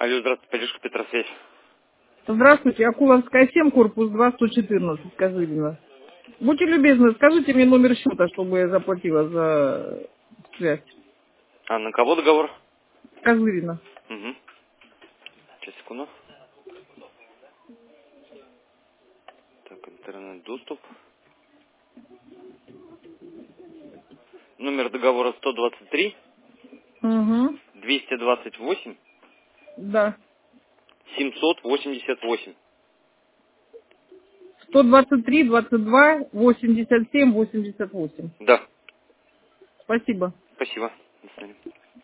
Алло, здравствуйте, поддержка Петросвязь. Здравствуйте, Акуловская 7, корпус 2, 114, Козырина. Будьте любезны, скажите мне номер счета, чтобы я заплатила за связь. А на кого договор? Козырина. Угу. Сейчас, секунду. Так, интернет-доступ. Номер договора 123 Угу. 228 Да. 788. 123, 22, 87, 88. Да, Спасибо. спасибо. До свидания.